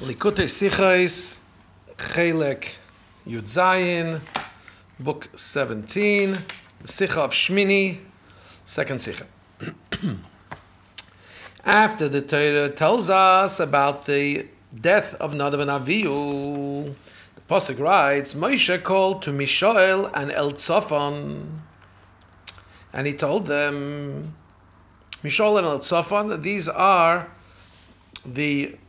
Likutei Sichos, Chelek Yud Zayin, book 17, the Sicha of Shmini, second Sicha. After the Torah tells us about the death of Nadav and Avihu, the Pasuk writes, Moshe called to Mishael and Eltzafan, and he told them, Mishael and Eltzafan, these are the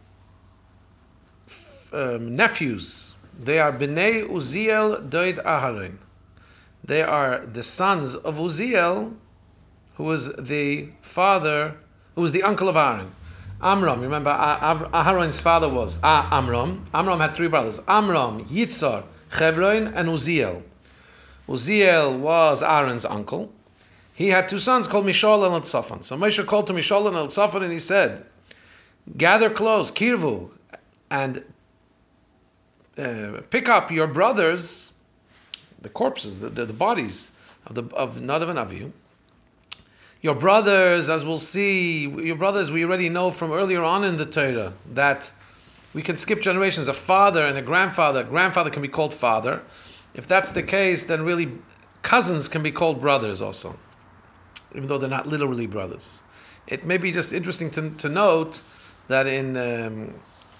nephews. They are Bnei Uziel Doid Aharon. They are the sons of Uziel, who was the uncle of Aaron. Amram, remember Aharon's father was Amram. Amram had three brothers, Amram, Yitzhar, Chevron, and Uziel. Uziel was Aaron's uncle. He had two sons called Mishael and Eltzafan. So Moshe called to Mishael and Eltzafan and he said, gather close, Kirvu, and pick up your brothers, the corpses, the bodies of Nadav and Avihu. Your brothers, as we'll see, we already know from earlier on in the Torah that we can skip generations. A father and a grandfather. Grandfather can be called father. If that's the case, then really cousins can be called brothers also, even though they're not literally brothers. It may be just interesting to note that in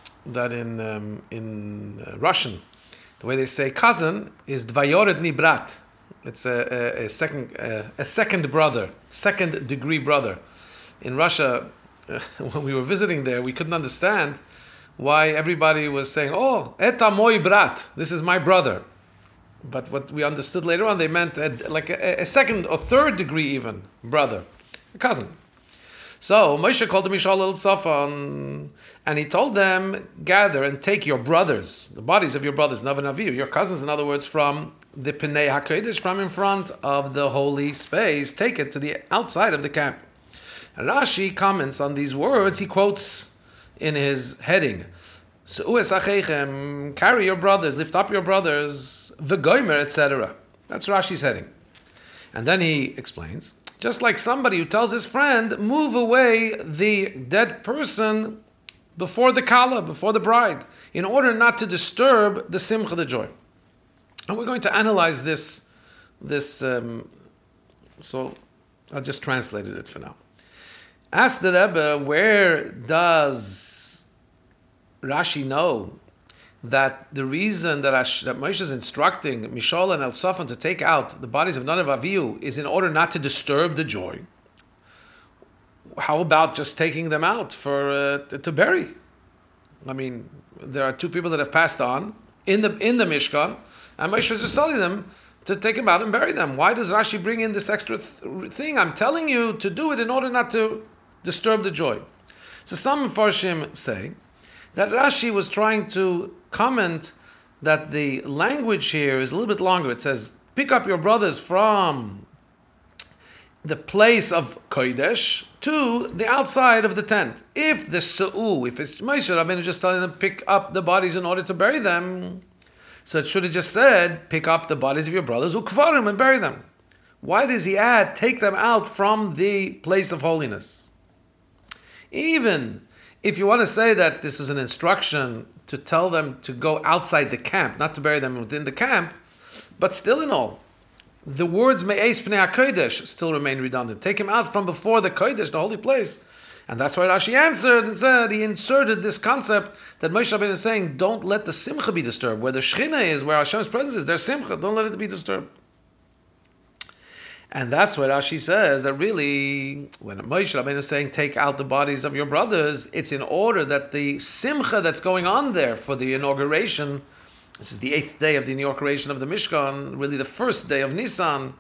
Russian, the way they say cousin is dvayoredny brat. It's a second brother, second degree brother. In Russia, when we were visiting there, we couldn't understand why everybody was saying, "Oh, eta moi brat," this is my brother. But what we understood later on, they meant like a second or third degree even brother, a cousin. So Moshe called to Mishael and Eltzafan, and he told them, gather and take your brothers, the bodies of your brothers, Nadav and Avihu, your cousins, in other words, from the Pnei HaKodesh, from in front of the holy space, take it to the outside of the camp. And Rashi comments on these words, he quotes in his heading, Su'es achechem, carry your brothers, lift up your brothers, v'goymer, etc. That's Rashi's heading. And then he explains, just like somebody who tells his friend, move away the dead person before the kala, before the bride, in order not to disturb the simcha, the joy. And we're going to analyze this. So I'll just translate it for now. Ask the Rebbe, where does Rashi know that the reason that Moshe is instructing Mishael and Eltzafan to take out the bodies of Nadav and Avihu is in order not to disturb the joy? How about just taking them out to bury? I mean, there are two people that have passed on in the Mishkan, and Moshe is just telling them to take them out and bury them. Why does Rashi bring in this extra thing? I'm telling you to do it in order not to disturb the joy. So some Mepharshim say that Rashi was trying to comment that the language here is a little bit longer. It says, pick up your brothers from the place of Kodesh to the outside of the tent. If it's Moshe Rabbeinu just telling them, pick up the bodies in order to bury them, so it should have just said, pick up the bodies of your brothers, ukvarim, and bury them. Why does he add, take them out from the place of holiness? Even if you want to say that this is an instruction to tell them to go outside the camp, not to bury them within the camp, but still in all, the words me'eis pnei HaKodesh still remain redundant. Take him out from before the Kodesh, the holy place. And that's why Rashi answered and said, he inserted this concept that Moshe Rabbeinu is saying, don't let the simcha be disturbed. Where the Shechina is, where Hashem's presence is, there's simcha, don't let it be disturbed. And that's why Rashi says that really, when Moshe Rabbeinu is saying, take out the bodies of your brothers, it's in order that the simcha that's going on there for the inauguration, this is the 8th day of the inauguration of the Mishkan, really the first day of Nisan,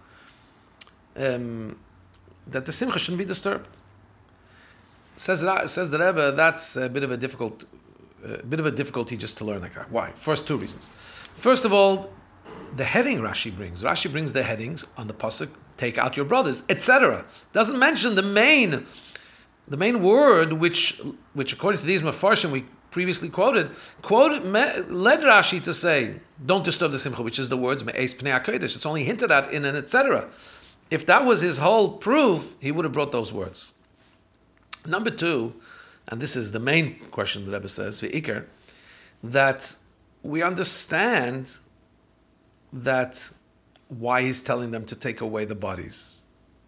that the simcha shouldn't be disturbed. Says the Rebbe, that's a bit of a difficulty just to learn like that. Why? First, two reasons. First of all, the heading Rashi brings the headings on the pasuk, take out your brothers, etc. Doesn't mention the main word, which according to these Mefarshim we previously quoted, led Rashi to say, don't disturb the simcha, which is the words me'eis pnei HaKodesh. It's only hinted at in an etc. If that was his whole proof, he would have brought those words. Number two, and this is the main question the Rebbe says, V'ikar, that we understand that why he's telling them to take away the bodies.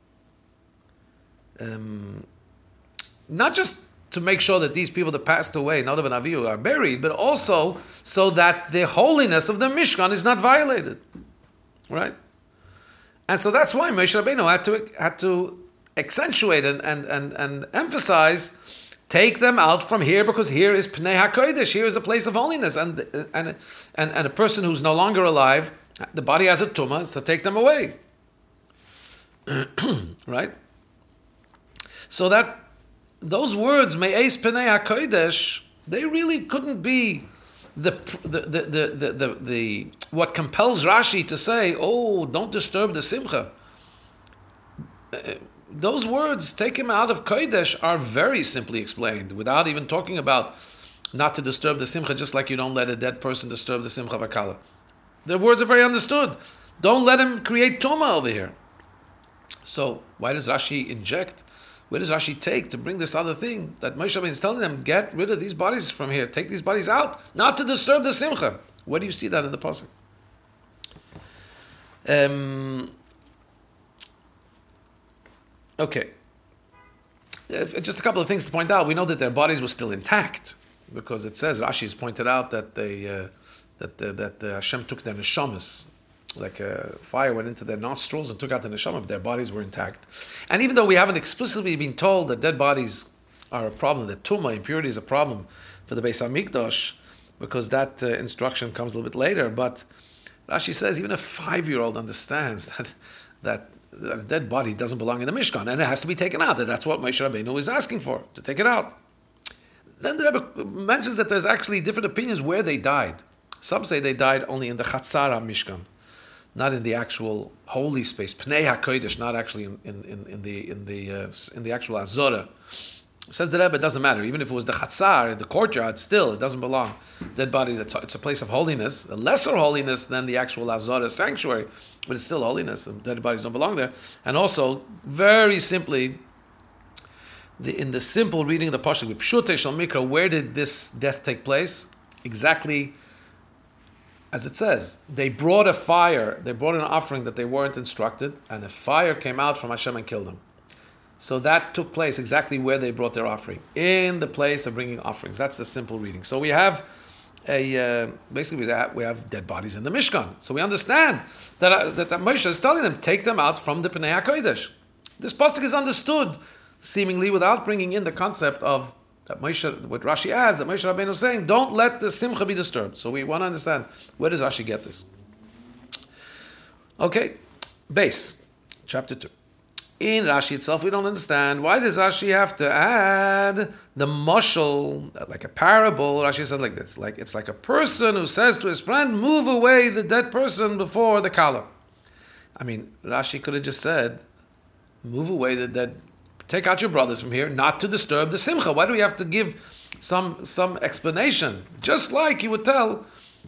Not just to make sure that these people that passed away, Nadav and Avihu, are buried, but also so that the holiness of the Mishkan is not violated. Right? And so that's why Moshe Rabbeinu had to accentuate and emphasize, take them out from here, because here is Pnei HaKodesh, here is a place of holiness, and a person who's no longer alive, the body has a tumah, so take them away. Right? So that those words, Me'ez Pnei HaKodesh, they really couldn't be the what compels Rashi to say, oh, don't disturb the Simcha. Those words, take him out of Kodesh, are very simply explained, without even talking about not to disturb the Simcha, just like you don't let a dead person disturb the Simcha Vakala. The words are very understood. Don't let him create Tuma over here. So, why does Rashi inject? Where does Rashi take to bring this other thing that Moshe Rabbeinu is telling them, get rid of these bodies from here, take these bodies out, not to disturb the Simcha? Where do you see that in the Pasuk? Okay. Just a couple of things to point out. We know that their bodies were still intact, because it says, Rashi has pointed out that that Hashem took their neshamas, like a fire went into their nostrils and took out the neshama, but their bodies were intact. And even though we haven't explicitly been told that dead bodies are a problem, that tumah, impurity, is a problem for the Beis HaMikdash, because that instruction comes a little bit later, but Rashi says even a 5-year-old understands that a dead body doesn't belong in the Mishkan, and it has to be taken out. That's what Moshe Rabbeinu is asking for, to take it out. Then the Rebbe mentions that there's actually different opinions where they died. Some say they died only in the Chatzar Mishkan, not in the actual holy space, Pnei HaKodesh, not actually in the actual Azorah. Says the Rebbe, it doesn't matter. Even if it was the Chatzar, the courtyard, still, it doesn't belong. Dead bodies, it's a place of holiness, a lesser holiness than the actual Azorah sanctuary, but it's still holiness, and dead bodies don't belong there. And also, very simply, in the simple reading of the Pasuk, with Pshutei Shel Mikra, where did this death take place? Exactly as it says. They brought a fire, they brought an offering that they weren't instructed, and a fire came out from Hashem and killed them. So that took place exactly where they brought their offering, in the place of bringing offerings. That's the simple reading. So we have basically we have dead bodies in the Mishkan. So we understand that Moshe is telling them, take them out from the Pnei HaKodesh. This pasuk is understood seemingly without bringing in the concept of that Moshe, what Rashi adds, that Moshe Rabbeinu is saying, don't let the Simcha be disturbed. So we want to understand, where does Rashi get this? Okay, base, chapter 2. In Rashi itself, we don't understand. Why does Rashi have to add the mashal, like a parable? Rashi said like this, it's like a person who says to his friend, move away the dead person before the kala. I mean, Rashi could have just said, move away the dead, take out your brothers from here, not to disturb the simcha. Why do we have to give some explanation? Just like he would tell,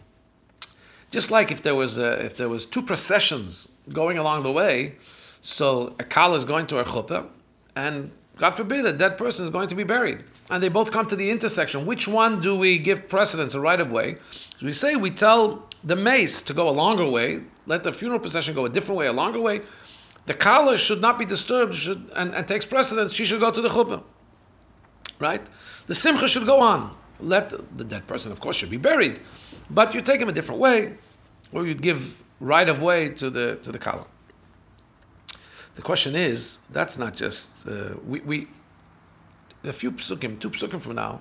just like if there was 2 processions going along the way, so a kala is going to a chuppah, and God forbid, a dead person is going to be buried. And they both come to the intersection. Which one do we give precedence, a right of way? So we tell the mace to go a longer way, let the funeral procession go a different way, a longer way. The kala should not be disturbed and takes precedence. She should go to the chuppah. Right? The simcha should go on. Let the dead person, of course, should be buried. But you take him a different way, or you'd give right of way to the kala. The question is, that's not just, a few psukim, 2 psukim from now,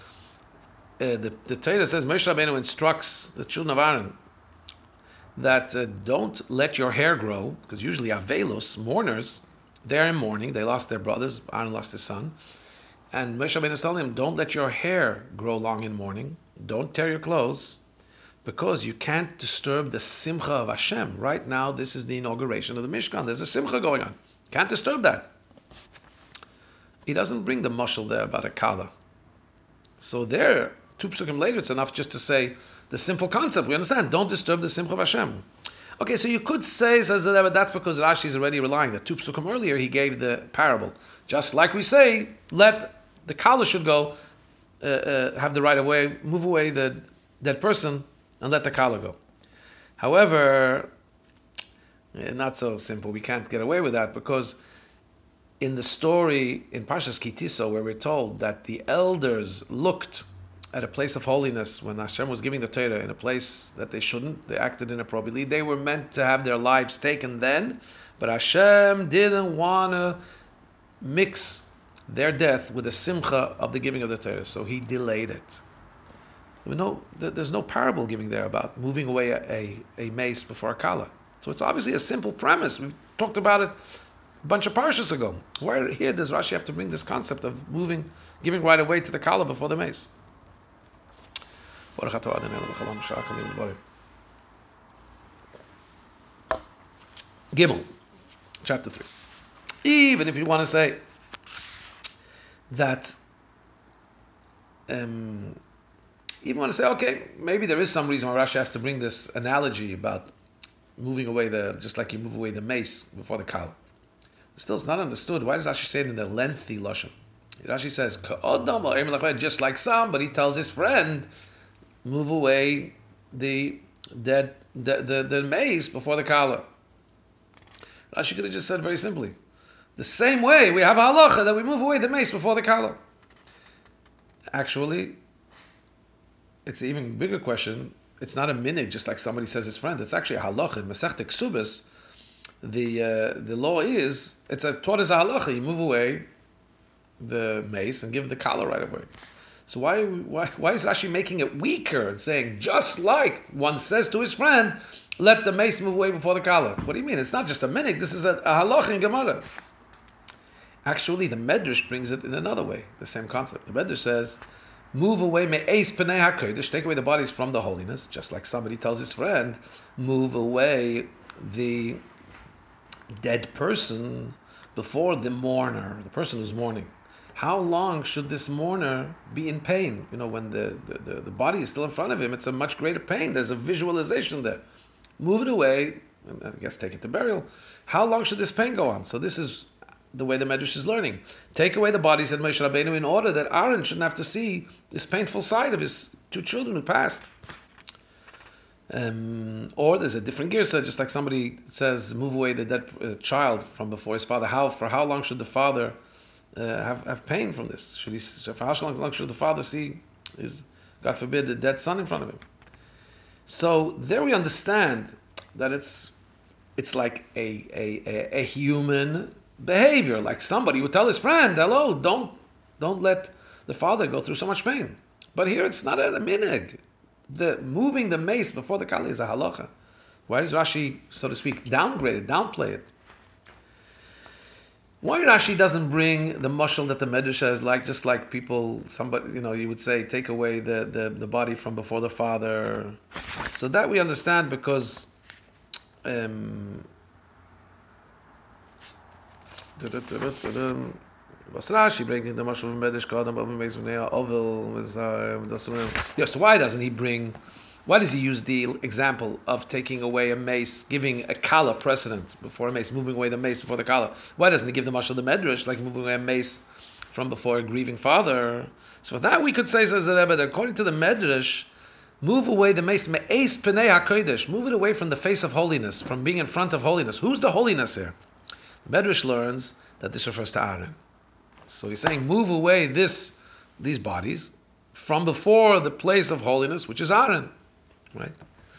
the Torah says, Moshe Rabbeinu instructs the children of Aaron that don't let your hair grow, because usually avelos, mourners, they're in mourning, they lost their brothers, Aaron lost his son, and Moshe Rabbeinu is telling him, don't let your hair grow long in mourning, don't tear your clothes, because you can't disturb the simcha of Hashem. Right now, this is the inauguration of the Mishkan. There's a simcha going on. Can't disturb that. He doesn't bring the mashal there about a kala. So there, 2 psukim later, it's enough just to say the simple concept. We understand, don't disturb the simcha of Hashem. Okay, so you could say, says the Rebbe, that's because Rashi is already relying. The 2 psukim earlier, he gave the parable. Just like we say, let the kala should go, have the right of way, move away the dead person and let the kala go. However, not so simple. We can't get away with that because in the story in Parshas Kitiso, where we're told that the elders looked at a place of holiness when Hashem was giving the Torah in a place that they shouldn't, they acted inappropriately. They were meant to have their lives taken then, but Hashem didn't want to mix their death with the simcha of the giving of the Torah, so He delayed it. There's no parable giving there about moving away a mace before a kala. So it's obviously a simple premise. We've talked about it a bunch of parshas ago. Why here does Rashi have to bring this concept of giving right away to the kala before the mace? Gimel, chapter 3. Even if you want to say that, okay, maybe there is some reason why Rashi has to bring this analogy about moving away just like you move away the mace before the kala. Still, it's not understood. Why does Rashi say it in the lengthy lashon? Rashi says, just like somebody tells his friend, move away the mace before the kala. Rashi could have just said very simply, the same way we have a halacha that we move away the mace before the kala. Actually, it's an even bigger question. It's not a minhag, just like somebody says his friend. It's actually a halacha. In Masechta Ksubas, the law is, it's taught as a halacha. You move away the mace and give the kala right away. So why is Rashi making it weaker and saying, just like one says to his friend, let the mace move away before the kala? What do you mean? It's not just a minhag. This is a halacha in Gemara. Actually, the Medrash brings it in another way, the same concept. The Medrash says, move away me'eis pnei hakodesh, take away the bodies from the holiness, just like somebody tells his friend, move away the dead person before the mourner, the person who's mourning. How long should this mourner be in pain? When the body is still in front of him, it's a much greater pain. There's a visualization there. Move it away, and I guess take it to burial. How long should this pain go on? So this is the way the Medrash is learning. Take away the bodies of Moshe Rabbeinu in order that Aaron shouldn't have to see this painful side of his two children who passed. Or there's a different girsa, just like somebody says, move away the dead child from before his father. For how long should the father have pain from this? For how long should the father see his, God forbid, the dead son in front of him? So there we understand that it's like a human behavior, like somebody would tell his friend, hello, don't let the father go through so much pain. But here it's not a minhag. The moving the mace before the kala is a halacha. Why does Rashi, so to speak, downplay it? Why Rashi doesn't bring the mashal that the Medrash says, just like people, somebody, you would say, take away the body from before the father. So that we understand because was Rashi bringing the mashal from Medrash Kadam of Mezunea Ovel? Yes. Why does he use the example of taking away a mace, giving a kala precedent before a mace, moving away the mace before the kala? Why doesn't he give the mashal the Medrash, like moving away a mace from before a grieving father? So for that we could say, says the Rebbe, that according to the Medrash, move away the mace, me'eis pnei hakodesh, move it away from the face of holiness, from being in front of holiness. Who's the holiness here? The Medrash learns that this refers to Aaron. So he's saying, move away these bodies from before the place of holiness, which is Aaron. Right?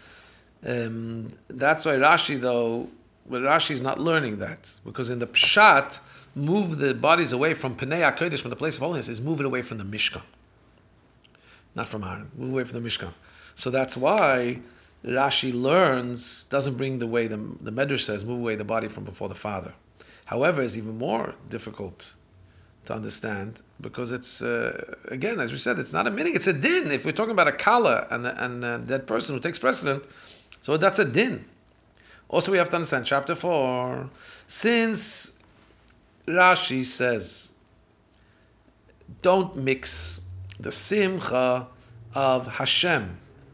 That's why Rashi is not learning that. Because in the Pshat, move the bodies away from Pnei HaKodesh, from the place of holiness, is move it away from the Mishkan. Not from Aaron. Move away from the Mishkan. So that's why Rashi doesn't bring the way the Medrash says, move away the body from before the father. However, it's even more difficult to understand because it's, again, as we said, it's not a minhag, it's a din. If we're talking about a kala and that person who takes precedent, so that's a din. Also, we have to understand, chapter 4, since Rashi says, don't mix the simcha of Hashem.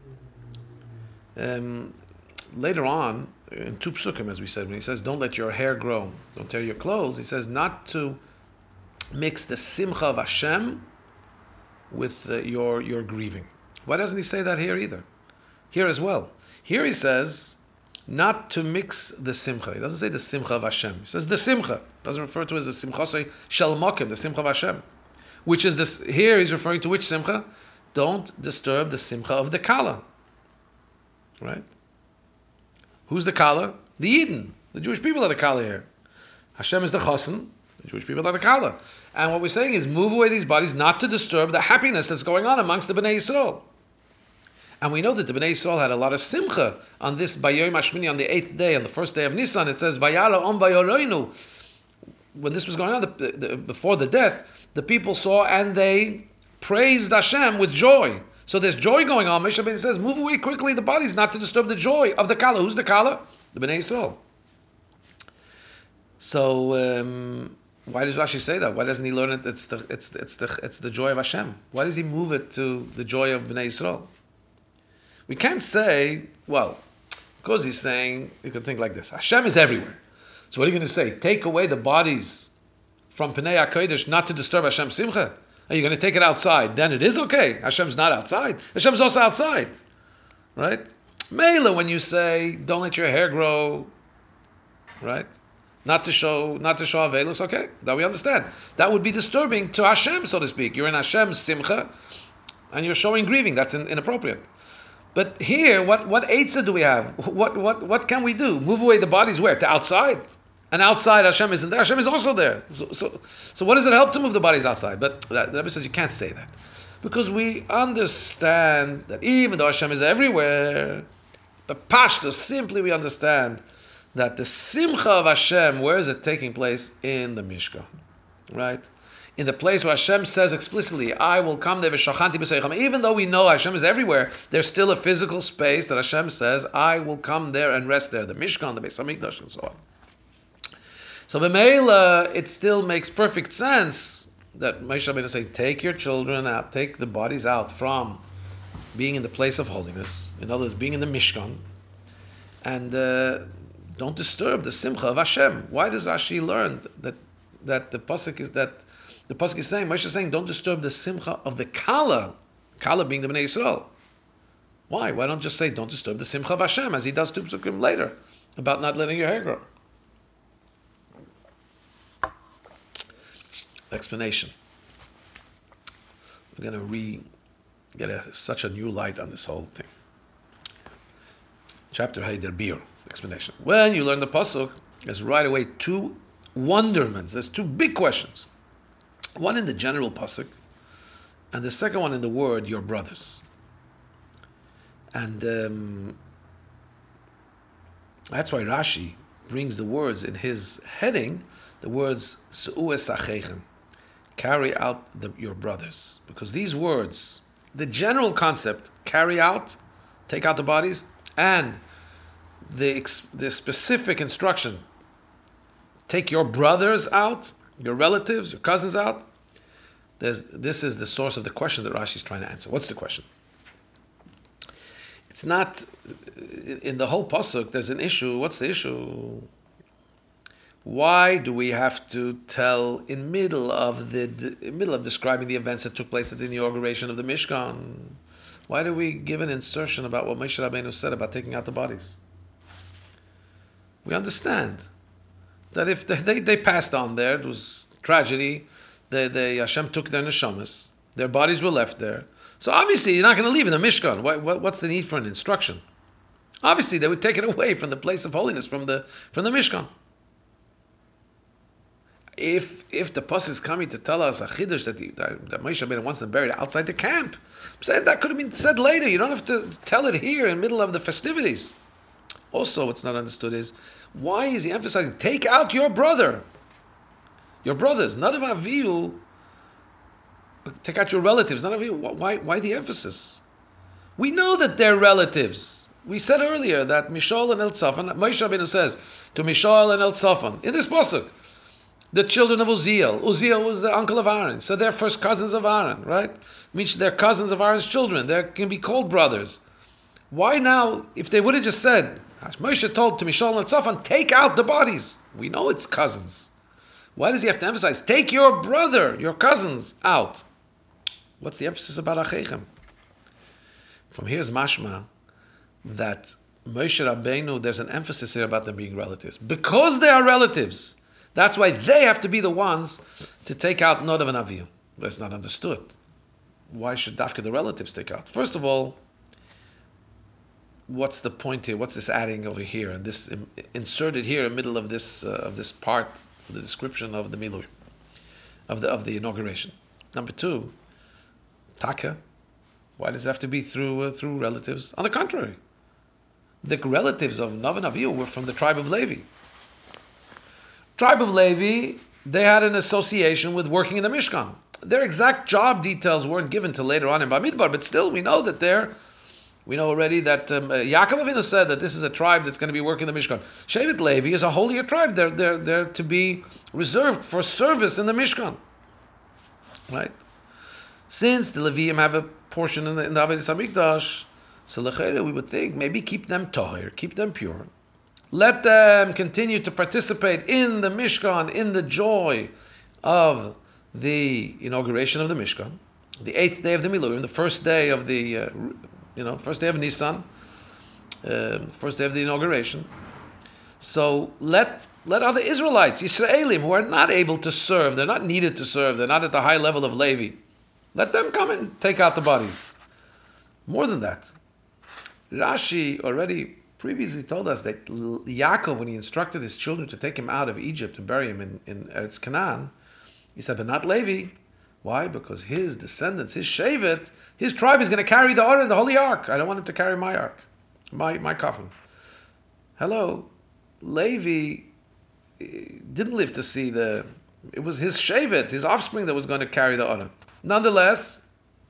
Later on, in two psukim, as we said, when he says, don't let your hair grow, don't tear your clothes, he says not to mix the simcha of Hashem with your grieving. Why doesn't he say that here either? Here as well. Here he says not to mix the simcha. He doesn't say the simcha of Hashem. He says the simcha. Doesn't refer to it as the simcha shel mokim, the simcha of Hashem. Which is this, here he's referring to which simcha? Don't disturb the simcha of the kala. Right? Who's the kala? The Eden. The Jewish people are the kala here. Hashem is the chassan. The Jewish people are the kala. And what we're saying is move away these bodies not to disturb the happiness that's going on amongst the Bnei Yisrael. And we know that the Bnei Yisrael had a lot of simcha on this Bayoim Hashmini, on the 8th day, on the first day of Nisan. It says, Vayala om Bayoroinu. When this was going on, before the death, the people saw and they praised Hashem with joy. So there's joy going on. Moshe Rabbeinu says, move away quickly the bodies, not to disturb the joy of the Kala. Who's the Kala? The Bnei Yisrael. So why does Rashi say that? Why doesn't he learn it? It's the joy of Hashem. Why does he move it to the joy of Bnei Yisrael? We can't say, well, because he's saying, you could think like this: Hashem is everywhere. So what are you going to say? Take away the bodies from Pnei HaKodesh not to disturb Hashem's simcha? Are you going to take it outside? Then it is okay. Hashem's not outside. Hashem's also outside. Right? Mela, when you say, don't let your hair grow, right? Not to show Avelus, okay, that we understand. That would be disturbing to Hashem, so to speak. You're in Hashem's simcha, and you're showing grieving. That's inappropriate. But here, what eitzah do we have? What can we do? Move away the bodies where? To outside? And outside Hashem isn't there. Hashem is also there. So what does it help to move the bodies outside? But the Rebbe says you can't say that. Because we understand that even though Hashem is everywhere, but Pashto, simply we understand that the simcha of Hashem, where is it taking place? In the Mishkan. Right? In the place where Hashem says explicitly, I will come there, v'shachanti b'seicham. Even though we know Hashem is everywhere, there's still a physical space that Hashem says, I will come there and rest there. The Mishkan, the Beis HaMikdash, and so on. So b'meila, it still makes perfect sense that Moshe Rabbeinu is saying, take your children out, take the bodies out from being in the place of holiness, in other words, being in the Mishkan, and don't disturb the simcha of Hashem. Why does Rashi learn that the pasuk is that the pasuk is saying, Moshe is saying, don't disturb the simcha of the Kala being the Bnei Yisrael. Why? Why don't just say, don't disturb the simcha of Hashem, as he does two psukim later, about not letting your hair grow? Explanation. We're going to get such a new light on this whole thing. Chapter Heider Bir, explanation. When you learn the pasuk, there's right away two wonderments. There's two big questions. One in the general pasuk, and the second one in the word, your brothers. And that's why Rashi brings the words in his heading, the words, Su'u esachechem, carry out your brothers. Because these words, the general concept, carry out, take out the bodies, and the specific instruction, take your brothers out, your relatives, your cousins out. This is the source of the question that Rashi is trying to answer. What's the question? It's not, in the whole pasuk, there's an issue. What's the issue? Why do we have to tell in middle of describing the events that took place at the inauguration of the Mishkan? Why do we give an insertion about what Moshe Rabbeinu said about taking out the bodies? We understand that if they passed on there, it was tragedy. Hashem took their neshamas. Their bodies were left there. So obviously you're not going to leave in the Mishkan. What's the need for an instruction? Obviously they would take it away from the place of holiness, from the Mishkan. If the pasuk is coming to tell us a chiddush that Moshe Rabbeinu wants them buried outside the camp, that could have been said later. You don't have to tell it here in the middle of the festivities. Also, what's not understood is, why is he emphasizing, take out your brother? Your brothers, none of Avihu, take out your relatives, none of you. Why the emphasis? We know that they're relatives. We said earlier that Mishal and Eltzafan, Moshe Rabbeinu says to Mishal and Eltzafan, in this pasuk, the children of Uziel. Uziel was the uncle of Aaron, so they're first cousins of Aaron, right? Means they're cousins of Aaron's children. They can be called brothers. Why now, if they would have just said, Moshe told to Mishal and Eltzafan, take out the bodies. We know it's cousins. Why does he have to emphasize, take your brother, your cousins, out? What's the emphasis about Achechem? From here's mashma that Moshe Rabbeinu, there's an emphasis here about them being relatives. Because they are relatives, that's why they have to be the ones to take out Nodav and Avihu. That's not understood. Why should Dafka the relatives take out? First of all, what's the point here? What's this adding over here? And this inserted here in the middle of this part, the description of the Milui, of the inauguration. Number two, Taka. Why does it have to be through relatives? On the contrary, the relatives of Nodav and Avihu were from the tribe of Levi. Tribe of Levi, they had an association with working in the Mishkan. Their exact job details weren't given till later on in Bamidbar, but still we know already that Yaakov Avinu said that this is a tribe that's going to be working in the Mishkan. Shevet Levi is a holier tribe. They're to be reserved for service in the Mishkan. Right? Since the Leviim have a portion in the Avodas HaMikdash, so we would think maybe keep them tahir, keep them pure. Let them continue to participate in the Mishkan, in the joy of the inauguration of the Mishkan, the 8th day of the Miluim, the first day of the, first day of Nisan, first day of the inauguration. So let other Israelites, Yisraelim, who are not able to serve, they're not needed to serve, they're not at the high level of Levi, let them come and take out the bodies. More than that, Rashi already previously told us that Yaakov, when he instructed his children to take him out of Egypt and bury him in Eretz Canaan, he said, but not Levi. Why? Because his descendants, his Shevet, his tribe is going to carry the Aron, the Holy Ark. I don't want him to carry my ark, my coffin. Hello, Levi didn't live to see it was his Shevet, his offspring that was going to carry the Aron. Nonetheless,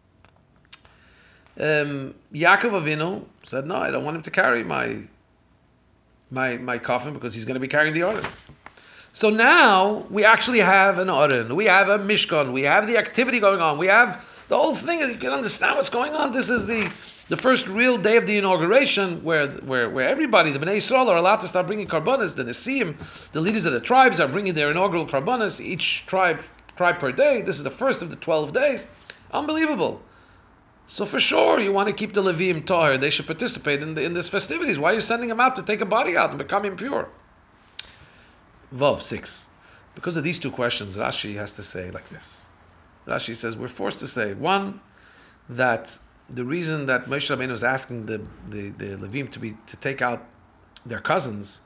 Yaakov Avinu said, no, I don't want him to carry my coffin because he's going to be carrying the Aron. So now we actually have an Aron, we have a Mishkan, we have the activity going on, we have the whole thing. You can understand what's going on. This is the first real day of the inauguration where everybody, the Bnei Yisrael, are allowed to start bringing karbanas. The Nesiim, the leaders of the tribes, are bringing their inaugural karbanas, each tribe per day. This is the first of the 12 days. Unbelievable. So for sure, you want to keep the Leviim tahir. They should participate in this festivities. Why are you sending them out to take a body out and become impure? Vav 6. Because of these two questions, Rashi has to say like this. Rashi says we're forced to say, one, that the reason that Moshe Rabbeinu is asking the Levim to take out their cousins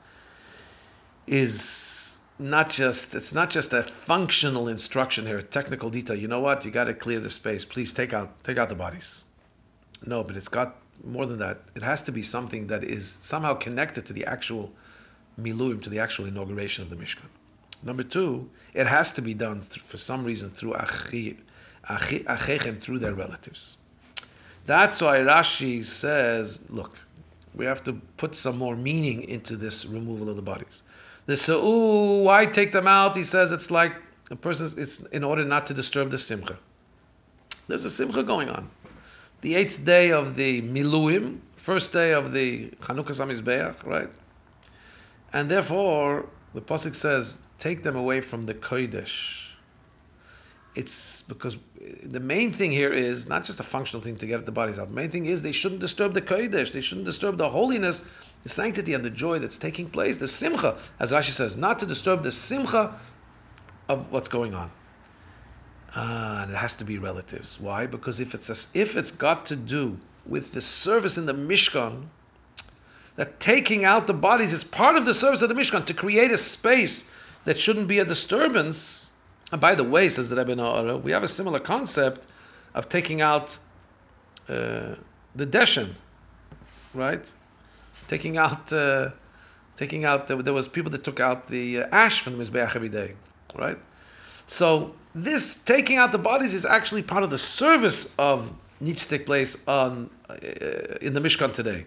is it's not just a functional instruction here, a technical detail. You know what? You got to clear the space. Please take out the bodies. No, but it's got more than that. It has to be something that is somehow connected to the actual Miluim, to the actual inauguration of the Mishkan. Number two, it has to be done for some reason through Achechem, through their relatives. That's why Rashi says, look, we have to put some more meaning into this removal of the bodies. The Sa'u, why take them out? He says it's like it's in order not to disturb the Simcha. There's a Simcha going on. The 8th day of the Miluim, first day of the Chanukah HaMizbeach, right? And therefore, the Pasuk says, take them away from the Kodesh. It's because the main thing here is not just a functional thing to get the bodies out. The main thing is they shouldn't disturb the Kodesh. They shouldn't disturb the holiness, the sanctity, and the joy that's taking place. The Simcha, as Rashi says, not to disturb the Simcha of what's going on. And it has to be relatives. Why? Because if it's got to do with the service in the Mishkan, that taking out the bodies is part of the service of the Mishkan, to create a space that shouldn't be a disturbance. And by the way, says the Rebbe Na'ara, we have a similar concept of taking out the Deshen, right? Taking out, there was people that took out the ash from the Mizbeach every day, right? So this taking out the bodies is actually part of the service of needs to take place in the Mishkan today.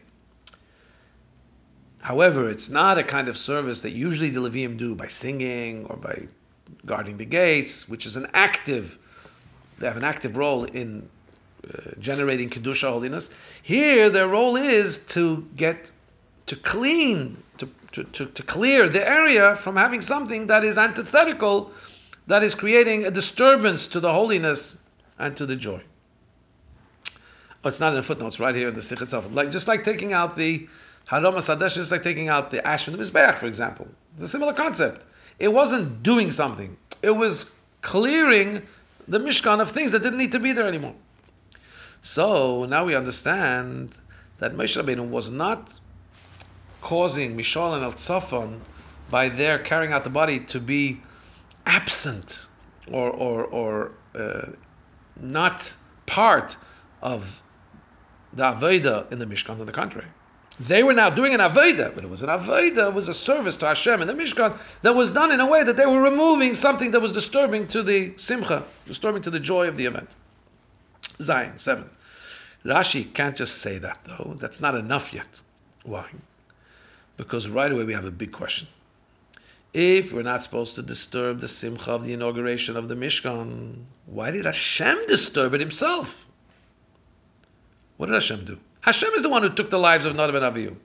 However, it's not a kind of service that usually the Leviim do by singing or by guarding the gates, which is they have an active role in generating Kedusha, holiness. Here, their role is to clear the area from having something that is antithetical, that is creating a disturbance to the holiness and to the joy. Oh, it's not in the footnotes, right here in the Sikh itself. Just like taking out the Haroma Sadesh, just like taking out the ash from the Mizbeach, for example. It's a similar concept. It wasn't doing something. It was clearing the Mishkan of things that didn't need to be there anymore. So now we understand that Moshe Rabbeinu was not causing Mishal and El-Tzafon by their carrying out the body to be absent or not part of the Avodah in the Mishkan. On the contrary, they were now doing an Avodah, but it was an Avodah, it was a service to Hashem in the Mishkan that was done in a way that they were removing something that was disturbing to the Simcha, disturbing to the joy of the event. Zion 7. Rashi can't just say that though. That's not enough yet. Why? Because right away we have a big question. If we're not supposed to disturb the Simcha of the inauguration of the Mishkan, why did Hashem disturb it himself? What did Hashem do? Hashem is the one who took the lives of Nadav and Avihu.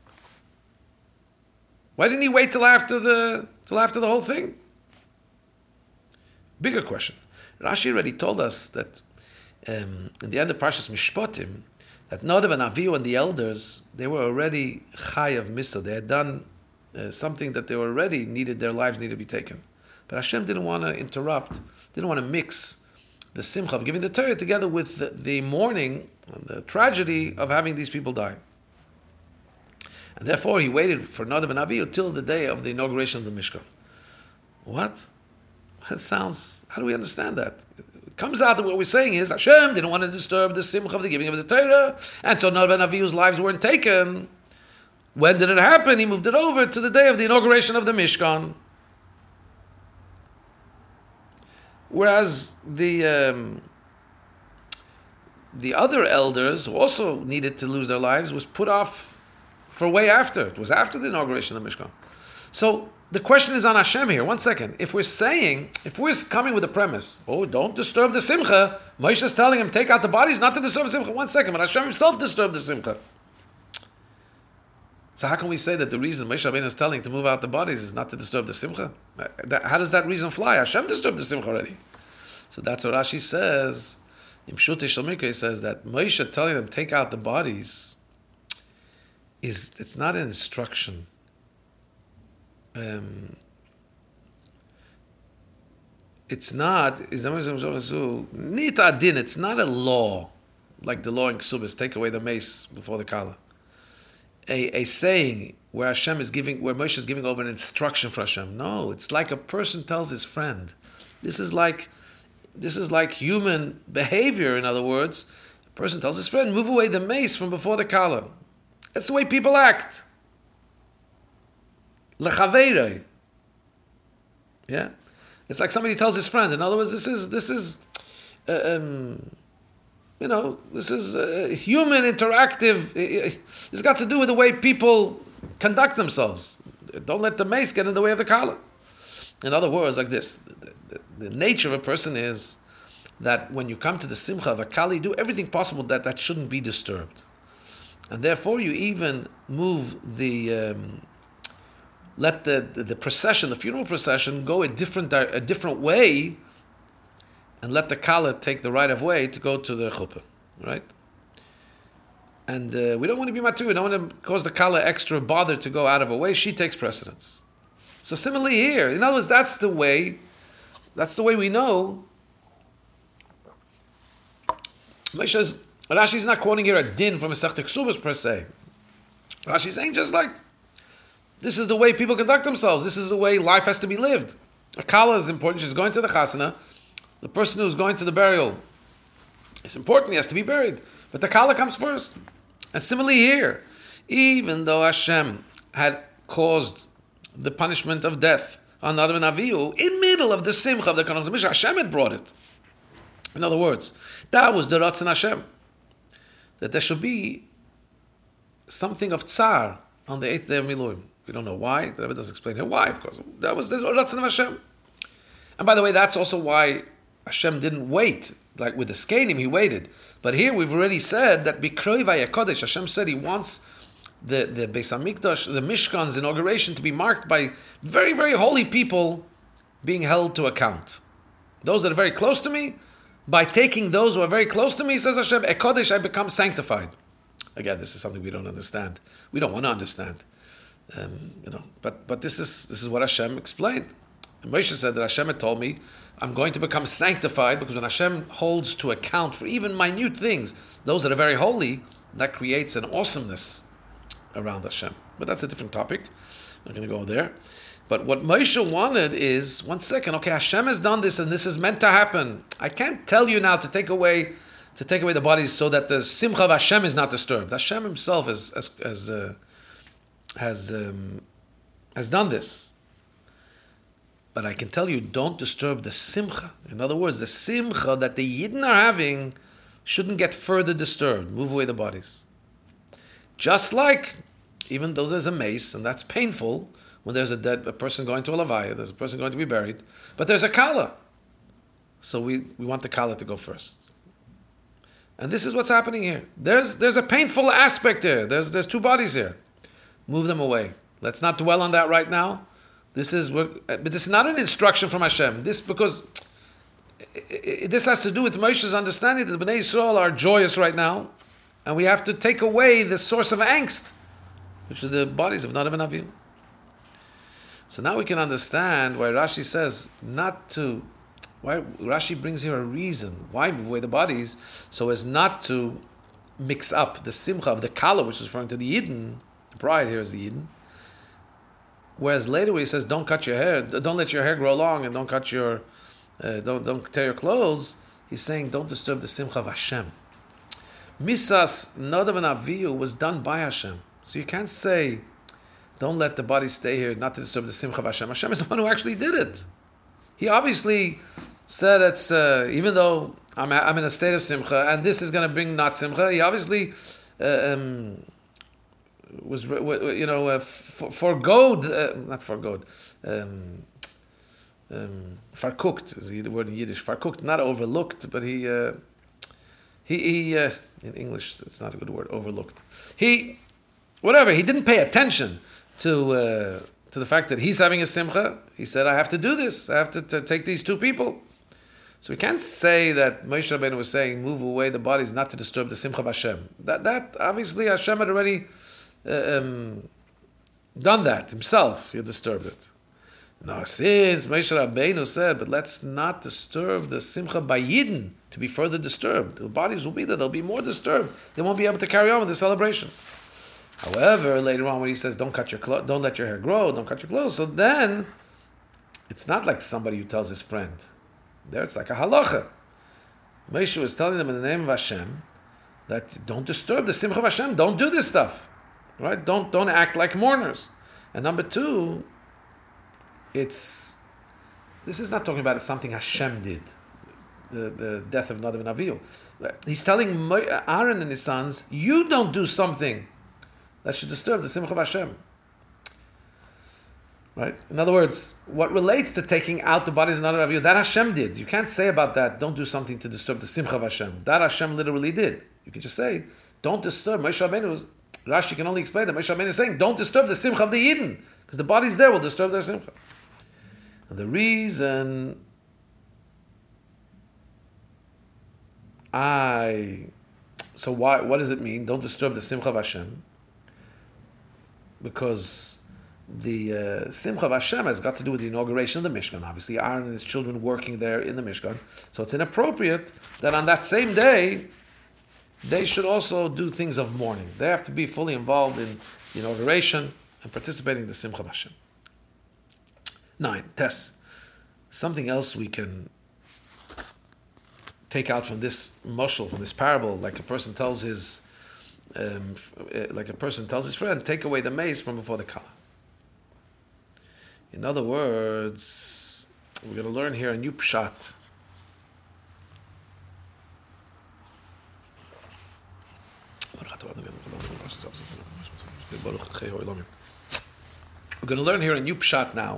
Why didn't he wait till after the whole thing? Bigger question. Rashi already told us that in the end of Parshas Mishpatim, that Nadav and Avihu and the elders, they were already chayav misa. They had done something that they were already their lives needed to be taken. But Hashem didn't want to interrupt, didn't want to mix the simcha of giving the Torah together with the mourning and the tragedy of having these people die. And therefore he waited for Nadav and Avihu till the day of the inauguration of the Mishkan. What? That sounds, how do we understand that? It comes out that what we're saying is Hashem didn't want to disturb the simcha of the giving of the Torah, and so Nadav and Avihu's lives weren't taken. When did it happen? He moved it over to the day of the inauguration of the Mishkan. Whereas the other elders who also needed to lose their lives was put off for way after. It was after the inauguration of the Mishkan. So the question is on Hashem here. 1 second. If we're coming with a premise, don't disturb the Simcha, Moshe is telling him, take out the bodies, not to disturb the Simcha. 1 second. But Hashem himself disturbed the Simcha. So how can we say that the reason Moshe Rabbeinu is telling to move out the bodies is not to disturb the Simcha? How does that reason fly? Hashem disturbed the Simcha already. So that's what Rashi says. In Pshutei Shel Mikra, he says that Moshe telling them take out the bodies it's not an instruction. It's not it's not a law like the law in Ksubis, take away the mace before the Kala. A saying where Moshe is giving over an instruction for Hashem. No, it's like a person tells his friend. This is like human behavior. In other words, a person tells his friend, move away the mace from before the Kala. That's the way people act. L'chaveirei. Yeah, it's like somebody tells his friend. In other words, this is human interactive. It's got to do with the way people conduct themselves. Don't let the mace get in the way of the Kala. In other words, like this, the nature of a person is that when you come to the Simcha of a Kala, you do everything possible that shouldn't be disturbed. And therefore you even move let the procession, the funeral procession, go a different way, and let the Kala take the right of way to go to the chuppah, right? And we don't want to be matur. We don't want to cause the Kala extra bother to go out of her way. She takes precedence. So similarly here, in other words, that's the way we know. Rashi's not quoting here a din from a Masechta Ksubas per se. Rashi's saying just like this is the way people conduct themselves. This is the way life has to be lived. A Kala is important. She's going to the chasana. The person who's going to the burial, it's important. He has to be buried. But the Kala comes first. And similarly here, even though Hashem had caused the punishment of death on Nadav and Avihu, in middle of the Simcha of the Kanos Mishra, Hashem had brought it. In other words, that was the Ratzon Hashem. That there should be something of tsar on the 8th day of Miluim. We don't know why. The Rebbe doesn't explain here why, of course. That was the Ratzon of Hashem. And by the way, that's also why Hashem didn't wait. Like with the Skenim, he waited. But here we've already said that B'kroi Vayakodesh, Hashem said he wants the Beis HaMikdash, the Mishkan's inauguration to be marked by very, very holy people being held to account. Those that are very close to me, By taking those who are very close to me, says Hashem, Ekodesh, I become sanctified. Again, this is something we don't understand. We don't want to understand. But this is what Hashem explained. And Moshe said that Hashem had told me, I'm going to become sanctified, because when Hashem holds to account for even minute things, those that are very holy, that creates an awesomeness around Hashem. But that's a different topic. I'm going to go there. But what Moshe wanted is, one second, okay, Hashem has done this and this is meant to happen. I can't tell you now to take away the bodies so that the simcha of Hashem is not disturbed. Hashem himself has done this. But I can tell you, don't disturb the simcha. In other words, the simcha that the Yidden are having shouldn't get further disturbed. Move away the bodies. Just like, even though there's a mace, and that's painful, when there's a person going to a levaya, there's a person going to be buried, but there's a kala. So we want the kala to go first. And this is what's happening here. There's a painful aspect here. There's two bodies here. Move them away. Let's not dwell on that right now. But this is not an instruction from Hashem. Because this has to do with Moshe's understanding that the Bnei Yisrael are joyous right now, and we have to take away the source of angst, which are the bodies of Nadav and Avihu. So now we can understand why Rashi says why Rashi brings here a reason why move away the bodies, so as not to mix up the simcha of the kala, which is referring to the Yidden. The bride here is the Yidden. Whereas later when he says, don't cut your hair, don't let your hair grow long, and don't cut your, don't tear your clothes, he's saying, don't disturb the simcha of Hashem. Misas Nadav and Avihu was done by Hashem. So you can't say, don't let the body stay here, not to disturb the simcha of Hashem. Hashem is the one who actually did it. He obviously said it's, even though I'm in a state of simcha, and this is going to bring not simcha, he obviously was, farkukt is the word in Yiddish. Farkukt, not overlooked, but he in English, it's not a good word, overlooked. He didn't pay attention to the fact that he's having a simcha. He said, I have to do this. I have to take these two people. So we can't say that Moshe Rabbeinu was saying, move away the bodies not to disturb the simcha of Hashem. That obviously Hashem had already done that himself. He had disturbed it. Now, since Moshe Rabbeinu said, but let's not disturb the simcha by Yidden to be further disturbed. The bodies will be there. They'll be more disturbed. They won't be able to carry on with the celebration. However, later on when he says, don't let your hair grow, don't cut your clothes, so then it's not like somebody who tells his friend. There it's like a halacha. Moshe was telling them in the name of Hashem that don't disturb the simcha of Hashem, don't do this stuff. Right? Don't act like mourners. And number two, this is not talking about something Hashem did, the death of Nadav and Avihu. He's telling Aaron and his sons, you don't do something that should disturb the simcha of Hashem. Right? In other words, what relates to taking out the bodies of Nadav and Avihu, that Hashem did. You can't say about that, don't do something to disturb the simcha of Hashem. That Hashem literally did. You can just say, don't disturb. Moshe Rabbeinu, Rashi can only explain that. Moshe Rabbeinu is saying, don't disturb the simcha of the Yidden, because the bodies there will disturb their simcha. And the reason what does it mean? Don't disturb the simcha of Hashem. Because the simcha of Hashem has got to do with the inauguration of the Mishkan. Obviously, Aaron and his children working there in the Mishkan. So it's inappropriate that on that same day, they should also do things of mourning. They have to be fully involved in the inauguration and participating in the simcha of Hashem. 9. Tess. Something else we can take out from this mashal, from this parable, like a person tells his friend, take away the mace from before the kala. In other words, we're going to learn here a new pshat. We're going to learn here a new pshat now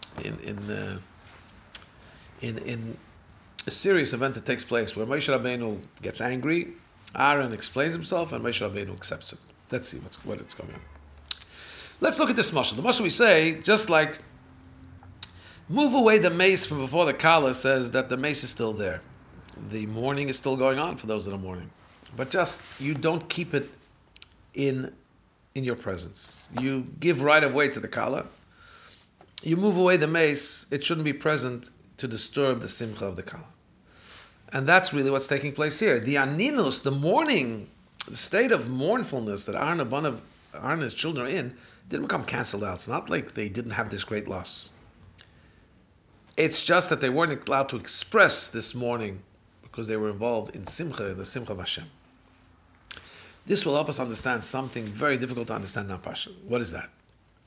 in a serious event that takes place where Moshe Rabbeinu gets angry, Aaron explains himself, and Moshe Rabbeinu accepts it. Let's see what it's going on. Let's look at this mashal. The mashal we say, just like move away the mace from before the kala, says that the mace is still there. The mourning is still going on for those that are mourning. But just, you don't keep it in your presence. You give right of way to the Kala. You move away the mace, it shouldn't be present to disturb the simcha of the Kala. And that's really what's taking place here. The aninus, the mourning, the state of mournfulness that Aaron and his children are in, didn't become cancelled out. It's not like they didn't have this great loss. It's just that they weren't allowed to express this mourning because they were involved in simcha, in the simcha of Hashem. This will help us understand something very difficult to understand in our parsha. What is that?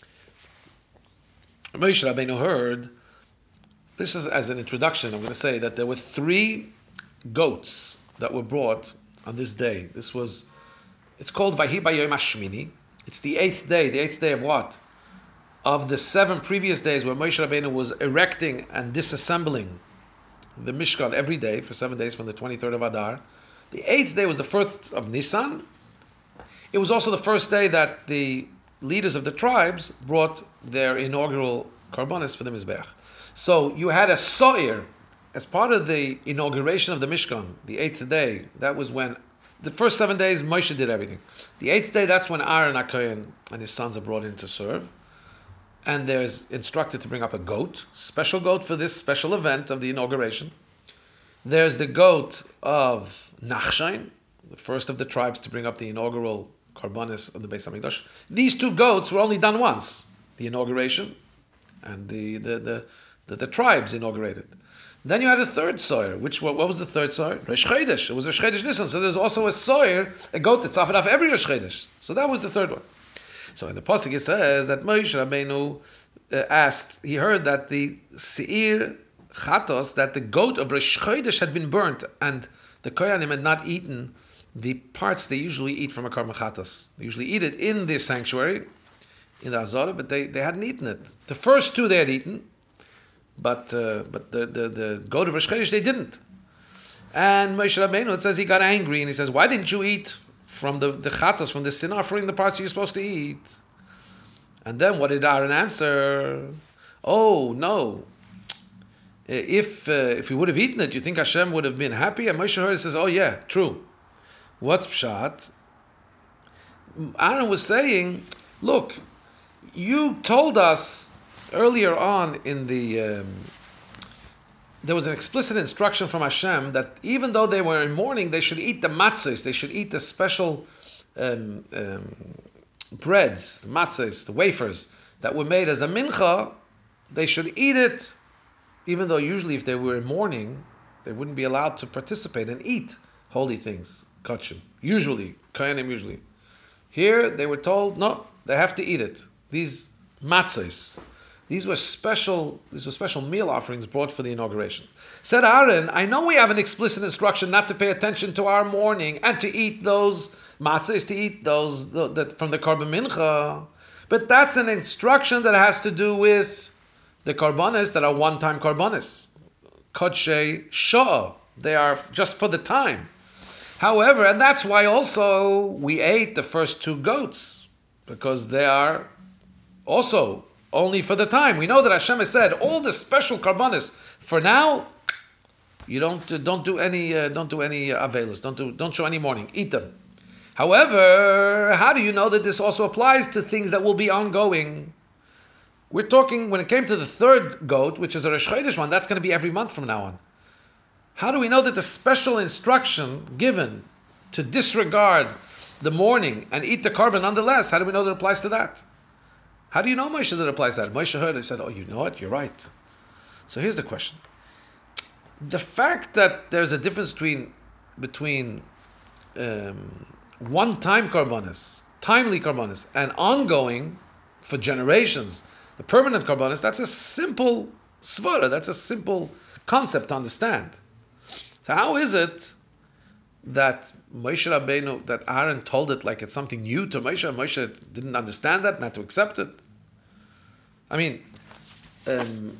Moshe Rabbeinu heard, this is as an introduction, I'm going to say that there were 3 goats that were brought on this day. It's called Vahi Bayom Hashmini. It's the 8th day of what? Of the 7 previous days where Moshe Rabbeinu was erecting and disassembling the Mishkan every day for 7 days from the 23rd of Adar. The 8th day was the 1st of Nisan. It was also the first day that the leaders of the tribes brought their inaugural karbanis for the Mizbeach. So you had a so'ir as part of the inauguration of the Mishkan, the 8th day. That was when the first 7 days Moshe did everything. The 8th day, that's when Aaron HaKohen and his sons are brought in to serve. And there's instructed to bring up a goat, special goat for this special event of the inauguration. There's the goat of Nachshain, the first of the tribes to bring up the inaugural karbanis of the Beis Hamikdash. These 2 goats were only done once, the inauguration and the tribes inaugurated. Then you had a third soyer. What was the third soyer? Rosh Chodesh. It was Rosh Chodesh Nisan. So there's also a soyer, a goat that's offered off every Rosh Chodesh. So that was the third one. So in the pasuk it says that Moshe Rabbeinu asked, he heard that the Seir Chatos, that the goat of Rosh Chodesh had been burnt, and the Kohanim had not eaten the parts they usually eat from a Karban Chatos. They usually eat it in the sanctuary, in the Azara, but they hadn't eaten it. The first 2 they had eaten, but the goat of Rosh Chodesh they didn't. And Moshe Rabbeinu, it says he got angry and he says, why didn't you eat from the chatos, from the sin offering, the parts you're supposed to eat? And then what did Aaron answer? Oh, no. If we would have eaten it, you think Hashem would have been happy? And Moshe heard, says, oh yeah, true. What's pshat? Aaron was saying, look, you told us earlier on in the... there was an explicit instruction from Hashem that even though they were in mourning, they should eat the matzos, they should eat the special breads, matzos, the wafers that were made as a mincha. They should eat it, even though usually if they were in mourning, they wouldn't be allowed to participate and eat holy things, kachim. Usually, kohanim usually. Here, they were told, no, they have to eat it. These matzos. These were special meal offerings brought for the inauguration. Said Aaron, I know we have an explicit instruction not to pay attention to our mourning and to eat those matzahs, to eat those from the Karban Mincha, but that's an instruction that has to do with the karbanis that are one-time karbanis. Kodshei Sha'ah. They are just for the time. However, and that's why also we ate the first 2 goats, because they are also only for the time. We know that Hashem has said all the special karbanis for now. You don't do any avelos. Don't show any mourning. Eat them. However, how do you know that this also applies to things that will be ongoing? We're talking when it came to the 3rd goat, which is a Rosh Chodesh one. That's going to be every month from now on. How do we know that the special instruction given to disregard the mourning and eat the karban nonetheless? How do we know that it applies to that? How do you know, Moshe, that it applies to that? Moshe heard it and said, oh, you know what? You're right. So here's the question. The fact that there's a difference between one-time karbanis, timely karbanis, and ongoing for generations, the permanent karbanis, that's a simple svara, that's a simple concept to understand. So how is it that Moshe Rabbeinu, that Aaron told it like it's something new to Moshe, and Moshe didn't understand that, not to accept it? I mean, Moshe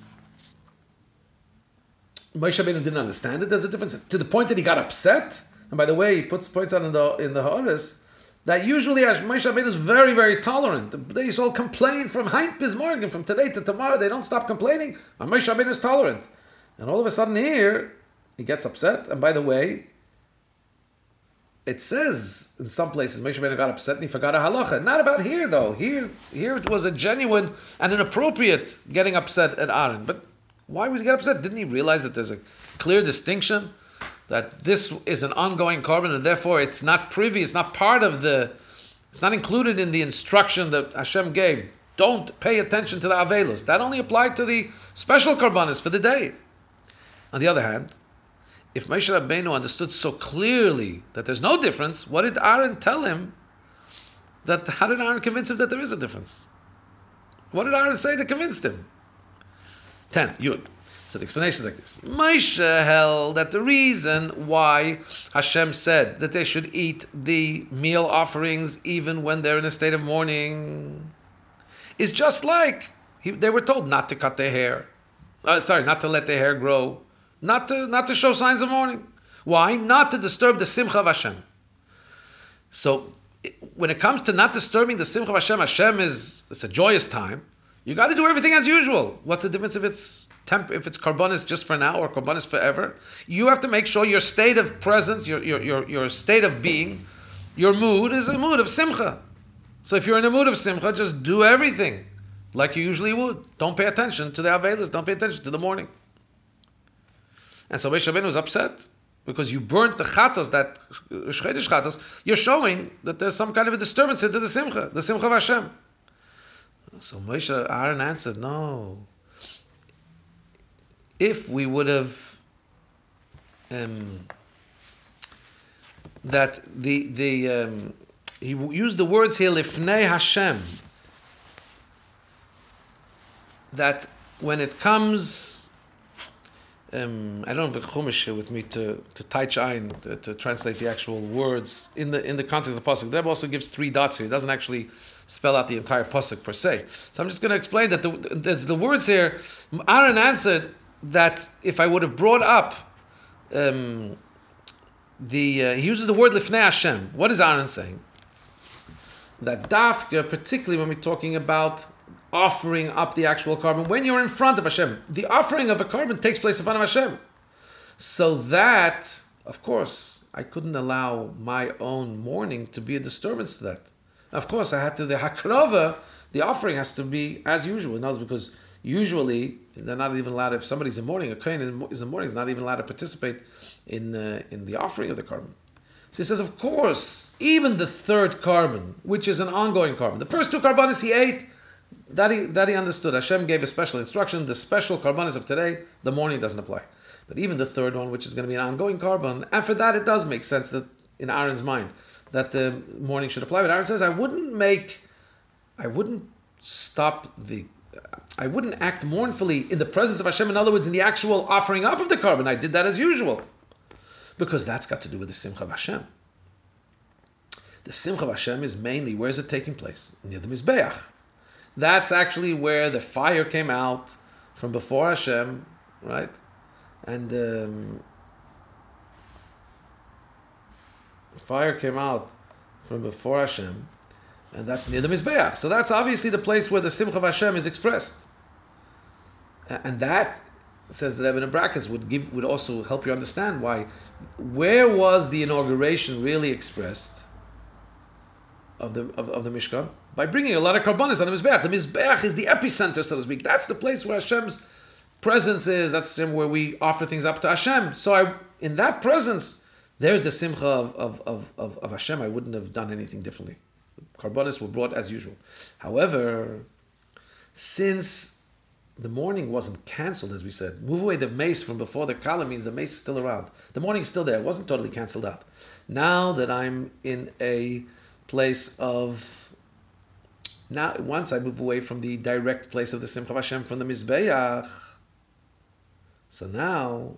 Rabbeinu didn't understand it. There's a difference to the point that he got upset. And by the way, he points out in the Ha'aris that usually Moshe Rabbeinu is very, very tolerant. They all complain from Heint bis morgen, from today to tomorrow. They don't stop complaining. And Moshe Rabbeinu is tolerant. And all of a sudden here, He gets upset, and by the way, it says in some places Moshe Rabbeinu got upset and he forgot a halacha. Not about here though. Here it was a genuine and an appropriate getting upset at Aaron. But why was he get upset? Didn't he realize that there's a clear distinction that this is an ongoing korban and therefore it's not privy, it's not part of it's not included in the instruction that Hashem gave. Don't pay attention to the avelos. That only applied to the special korbanos for the day. On the other hand, if Moshe Rabbeinu understood so clearly that there's no difference, what did Aaron tell him? How did Aaron convince him that there is a difference? What did Aaron say that convinced him? 10. Yud. So the explanation is like this. Moshe held that the reason why Hashem said that they should eat the meal offerings even when they're in a state of mourning is just like they were told not to cut their hair. Not to let their hair grow. Not to show signs of mourning. Why? Not to disturb the simcha of Hashem. So, when it comes to not disturbing the simcha of Hashem, it's a joyous time. You got to do everything as usual. What's the difference if it's karbanis just for now or karbanis forever? You have to make sure your state of presence, your state of being, your mood is a mood of simcha. So if you're in a mood of simcha, just do everything like you usually would. Don't pay attention to the avelos. Don't pay attention to the mourning. And so Moshe Rabbeinu was upset because you burnt the chatos, that shchedish chatos. You're showing that there's some kind of a disturbance into the simcha of Hashem. So Aaron answered, no. If we would have he used the words here lifnei Hashem, that when it comes. I don't have a chumash with me to touch ein to translate the actual words in the context of the pasuk. The Rebbe also gives 3 dots here. It doesn't actually spell out the entire pasuk per se. So I'm just going to explain that the words here. Aaron answered that if I would have brought up he uses the word lifnei Hashem. What is Aaron saying? That dafka, particularly when we're talking about offering up the actual korban, when you're in front of Hashem, the offering of a korban takes place in front of Hashem. So that, of course, I couldn't allow my own mourning to be a disturbance to that. Of course, I had to, the hakrava, the offering has to be as usual. In other words, because usually they're not even allowed, if somebody's in mourning, a kohen is in mourning, is not even allowed to participate in the offering of the korban. So he says, of course, even the third korban, which is an ongoing korban, the first 2 korbanos he ate, that he understood. Hashem gave a special instruction. The special karbanis of today, the mourning doesn't apply. But even the third one, which is going to be an ongoing korban, and for that it does make sense that in Aaron's mind that the mourning should apply. But Aaron says, I wouldn't act mournfully in the presence of Hashem. In other words, in the actual offering up of the korban, I did that as usual, because that's got to do with the simcha of Hashem. The simcha of Hashem is mainly, where is it taking place? Near the Mizbeach. That's actually where the fire came out from before Hashem, right? And fire came out from before Hashem, and that's near the Mizbeach. So that's obviously the place where the Simcha of Hashem is expressed. And that, says the Rebbe in brackets, would also help you understand where was the inauguration really expressed of the Mishkan? By bringing a lot of karbanis on the Mizbeach. The Mizbeach is the epicenter, so to speak. That's the place where Hashem's presence is. That's where we offer things up to Hashem. So in that presence, there's the simcha of Hashem. I wouldn't have done anything differently. Karbanis were brought as usual. However, since the mourning wasn't cancelled, as we said, move away the mace from before the kala means the mace is still around. The mourning is still there. It wasn't totally cancelled out. Now that I'm in a place of... Now, once I move away from the direct place of the Simcha of Hashem from the Mizbeach, so now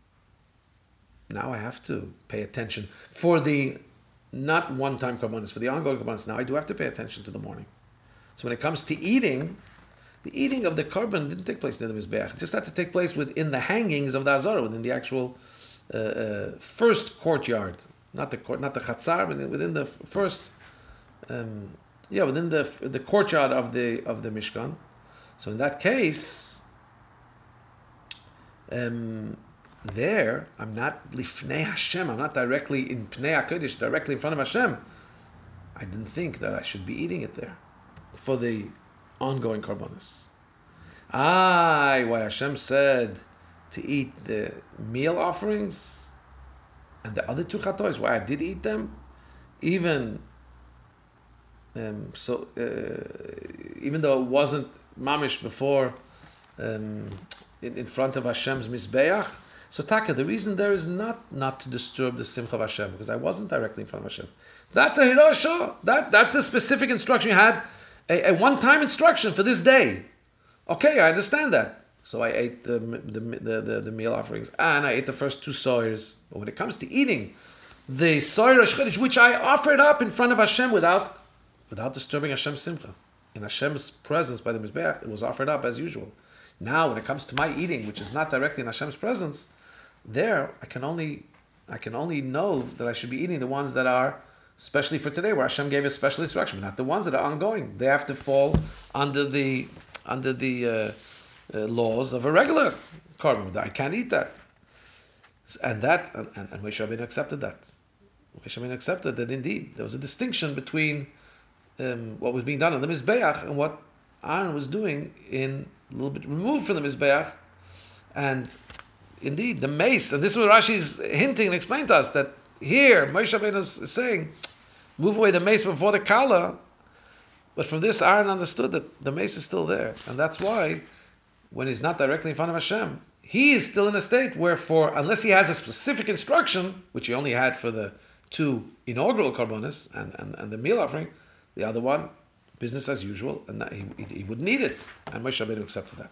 I have to pay attention for the not one-time karbanis, for the ongoing karbanis. Now I do have to pay attention to the mourning. So when it comes to eating, the eating of the korban didn't take place near the Mizbeach. It just had to take place within the hangings of the Azara, within the actual first courtyard, not the chatzar, but within the first. Within the courtyard of the Mishkan. So in that case, there, I'm not lifnei Hashem. I'm not directly in Pnei HaKodesh, directly in front of Hashem. I didn't think that I should be eating it there for the ongoing karbonis. Why Hashem said to eat the meal offerings and the other two chatois, why I did eat them, even even though it wasn't mamish before in front of Hashem's Mizbeach. So Taka, the reason there is not to disturb the Simcha of Hashem, because I wasn't directly in front of Hashem. That's a hirosha. That's a specific instruction. You had a one-time instruction for this day. Okay, I understand that. So I ate the meal offerings, and I ate the first two soyers. But when it comes to eating the soyer Rosh Chodesh, which I offered up in front of Hashem without disturbing Hashem's Simcha, in Hashem's presence by the Mizbeach, it was offered up as usual. Now, when it comes to my eating, which is not directly in Hashem's presence, there I can only know that I should be eating the ones that are, especially for today, where Hashem gave a special instruction, but not the ones that are ongoing. They have to fall under the laws of a regular carbon. I can't eat that, and Moshe Rabbeinu accepted that. Moshe Rabbeinu accepted that indeed there was a distinction between what was being done on the Mizbeach and what Aaron was doing in a little bit removed from the Mizbeach. And indeed, the mace, and this is what Rashi is hinting and explaining to us, that here Moshe Rabbeinu is saying, move away the mace before the Kala. But from this, Aaron understood that the mace is still there. And that's why, when he's not directly in front of Hashem, he is still in a state where, unless he has a specific instruction, which he only had for the two inaugural karbonis and the meal offering, the other one, business as usual, and that he wouldn't need it. And Moshe Rabbeinu accepted that.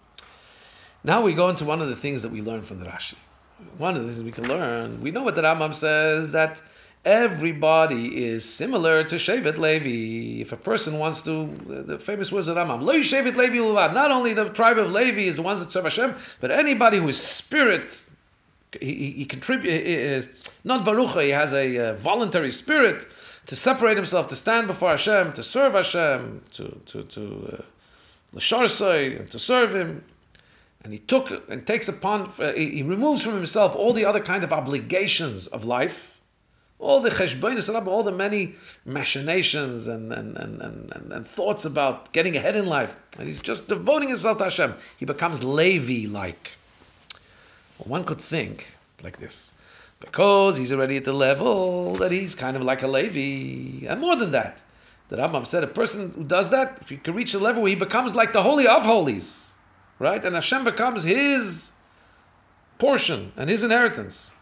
Now we go into one of the things that we learn from the Rashi. One of the things we can learn, we know what the Rambam says, that everybody is similar to Shevet Levi. If a person wants to, the famous words of the Rambam, Lo Shevet Levi Ulvad, not only the tribe of Levi is the ones that serve Hashem, but anybody who is spirit, he contributes, not Barucha, he has a voluntary spirit to separate himself, to stand before Hashem, to serve Hashem, to l'sharsai, and to serve Him. And he takes upon, he removes from himself all the other kind of obligations of life, all the cheshbonos, all the many machinations and thoughts about getting ahead in life. And he's just devoting himself to Hashem. He becomes Levi-like. Well, one could think like this, because he's already at the level that he's kind of like a Levi. And more than that, the Rambam said a person who does that, if he can reach the level where he becomes like the Holy of Holies, right? And Hashem becomes his portion and his inheritance.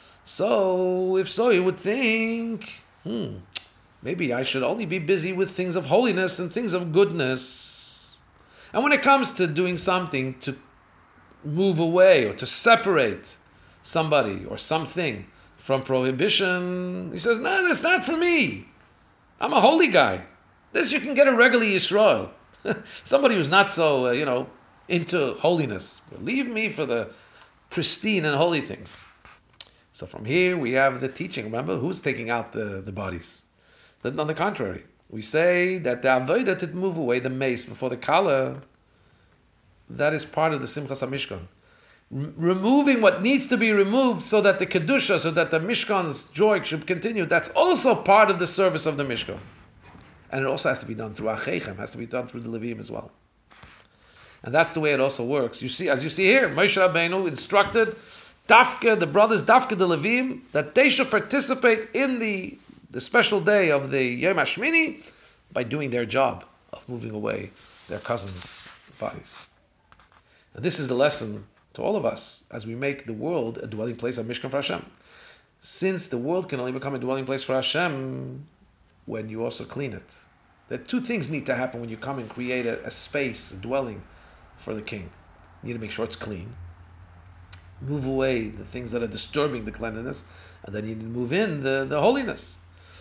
So, if so, you would think, maybe I should only be busy with things of holiness and things of goodness. And when it comes to doing something to move away or to separate somebody or something from prohibition, he says, no, that's not for me. I'm a holy guy. This you can get a regular Yisrael. Somebody who's not so, into holiness. Leave me for the pristine and holy things. So from here we have the teaching. Remember, who's taking out the bodies? On the contrary, we say that the avodah to move away the mace before the kala, that is part of the Simchas HaMishkan. Removing what needs to be removed so that the kedusha, so that the Mishkan's joy should continue, that's also part of the service of the Mishkan. And it also has to be done through Achechem, has to be done through the Levim as well. And that's the way it also works. You see, as you see here, Moshe Rabbeinu instructed Dafka, the brothers Dafka the Levim, that they should participate in the special day of the Yom HaShmini by doing their job of moving away their cousins' bodies. And this is the lesson to all of us as we make the world a dwelling place of Mishkan for Hashem. Since the world can only become a dwelling place for Hashem when you also clean it. There are two things need to happen when you come and create a space, a dwelling for the king. You need to make sure it's clean. Move away the things that are disturbing the cleanliness, and then you need to move in the holiness.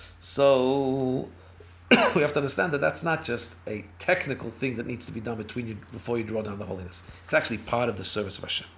So we have to understand that that's not just a technical thing that needs to be done between you before you draw down the holiness. It's actually part of the service of Hashem.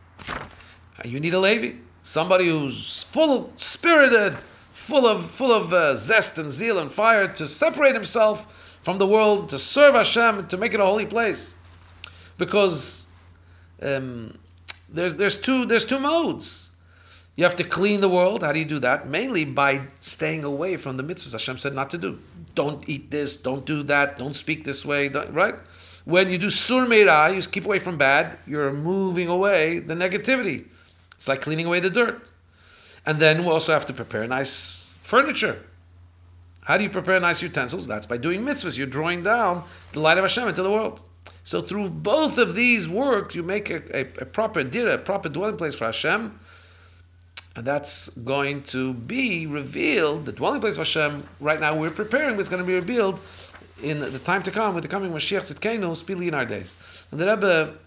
You need a Levi, somebody who's full-spirited, full of zest and zeal and fire to separate himself from the world, to serve Hashem, to make it a holy place. Because the there's two modes. You have to clean the world. How do you do that? Mainly by staying away from the mitzvahs Hashem said not to do. Don't eat this, don't do that, don't speak this way, right? When you do sur meirah, you keep away from bad, you're moving away the negativity. It's like cleaning away the dirt. And then we also have to prepare nice furniture. How do you prepare nice utensils? That's by doing mitzvahs. You're drawing down the light of Hashem into the world. So through both of these works, you make a proper dira, a proper dwelling place for Hashem. And that's going to be revealed, the dwelling place of Hashem, right now we're preparing, but it's going to be revealed in the time to come, with the coming Mashiach Tzidkenu, speedily in our days. And the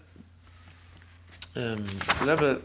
Rebbe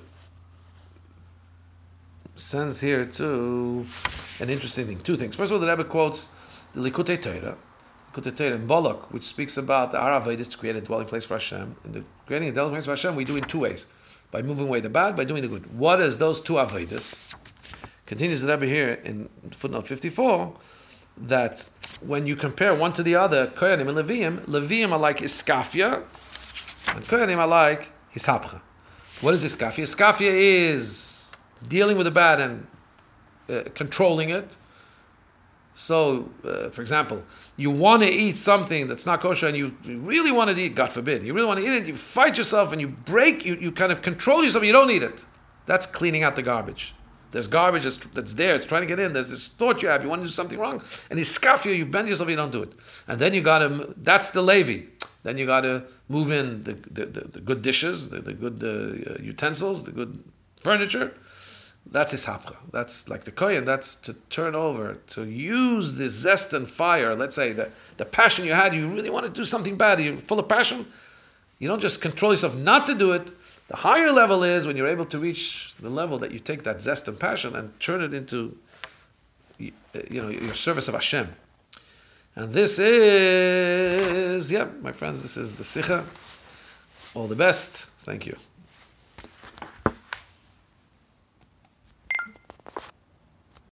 sends here too an interesting thing, two things. First of all, the Rebbe quotes the Likutei Torah in Bolok, which speaks about our avodas to create a dwelling place for Hashem. In the creating a dwelling place for Hashem, we do it in two ways. By moving away the bad, by doing the good. What is those two avodas? Continues the Rebbe here in footnote 54, that when you compare one to the other, Kohanim and Leviim are like Iskafia, and Kohanim are like Hishapcha. What is Iskafia? Iskafia is dealing with the bad and controlling it. So, for example, you want to eat something that's not kosher and you really want to eat, God forbid, you really want to eat it, you fight yourself and you break, you kind of control yourself, you don't eat it. That's cleaning out the garbage. There's garbage that's there, it's trying to get in, there's this thought you have, you want to do something wrong, and you scuff you bend yourself, you don't do it. And then you got to, that's the Levi. Then you got to move in the good dishes, the good utensils, the good furniture. That's Ishapcha. That's like the Kohen. That's to turn over, to use the zest and fire. Let's say the passion you had, you really want to do something bad, you're full of passion. You don't just control yourself not to do it. The higher level is when you're able to reach the level that you take that zest and passion and turn it into, your service of Hashem. And this is, my friends, this is the Sikha. All the best. Thank you.